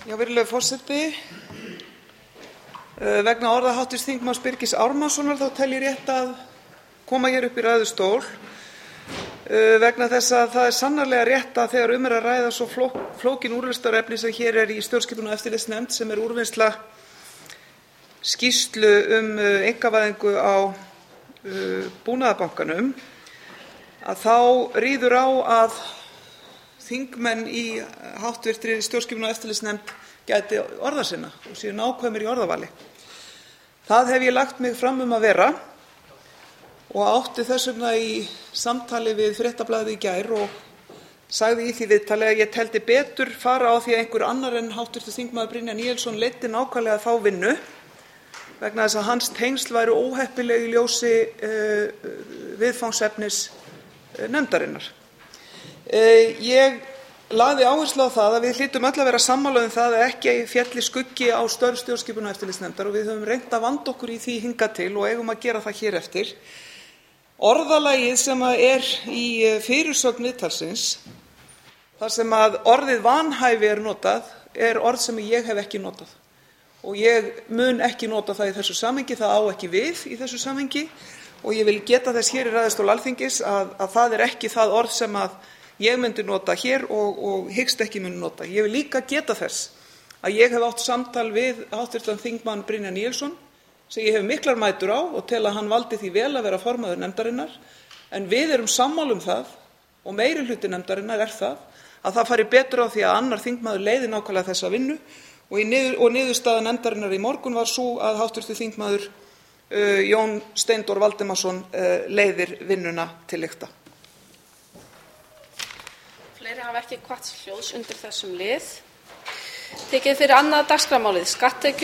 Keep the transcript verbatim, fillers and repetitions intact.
Já, virðulegur forseti. Vegna orða háttvirts þingmanns Birgis Ármannssonar þá tel ég rétt að koma hér upp í ræðustól vegna þess að það er sannarlega rétt að þegar um er að ræða svo flók, flókin úrlausnarefni sem hér er í stjórnskipunar- og eftirlitsnefnd, sem er úrvinnsla skýrslu um einkavæðingu á uh, Búnaðarbankanum, að þá ríður á að þingmenn í háttvirtri stjórnskipunar- og eftirlitsnefnd gæti orða sinna og séu nákvæmir í orðavali. Það hef ég lagt mig fram um að vera og átti þess vegna í samtali við Fréttablaðið í gær og sagði í því viðtali að ég teldi betur fara á því að einhver annar en háttvirtur þingmaður Brynjar Níelsson leiddi nákvæmlega þá vinnu vegna þess að hans tengsl væru óheppileg í ljósi uh, viðfangsefnis uh, nefndarinnar. Uh, ég lagði áherslu á það að við hlýtum öll að vera sammála um það að ekki félli skuggi á störf stjórnskipunar- og eftirlitsnefndar og við höfum reynt að vanda okkur í því hingað til og eigum að gera það hér eftir. Orðalagið sem er í fyrirsögn viðtalsins, þar sem að orðið vanhæfi er notað, er orð sem ég hef ekki notað og ég mun ekki nota það í þessu samhengi, það á ekki við í þessu samhengi og ég vil geta þess hér í ræðustól Alþingis að, að það er ekki það orð sem að ég myndi nota hér og, og hyggst ekki muni nota. Ég vil líka geta þess að ég hef átt samtal við háttvirtan þingmann Brynjar Níelsson sem ég hef miklar mætur á og tel að hann valdi því vel að vera formaður nefndarinnar, en við erum sammála um það og meirihluti nefndarinnar er það að það fari betur á því að annar þingmaður leiði nákvæmlega þessa vinnu og, niður, og niðurstaða nefndarinnar í morgun var sú að háttvirtur þingmaður uh, Jón Steindór Valdimarsson uh, leiðir vinnuna til lykta. Fleiri hafa ekki hvatt hljóðs undir þessum lið. Tekið fyrir annað dagskrármálið, skatttekjur